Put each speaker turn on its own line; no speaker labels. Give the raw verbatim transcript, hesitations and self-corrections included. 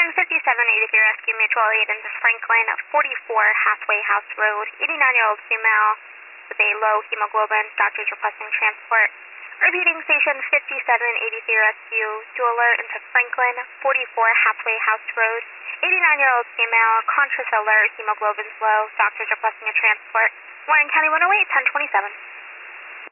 fifty-seven eighty-three Rescue Mutual Aid into Franklin, forty-four Hathaway House Road, eighty-nine-year-old female with a low hemoglobin. Doctors requesting transport. Repeating, station fifty-seven eighty-three Rescue to alert into Franklin, forty-four Hathaway House Road, eighty-nine-year-old female, conscious alert, hemoglobin's low. Doctors requesting a transport. Warren County one oh eight, ten twenty-seven.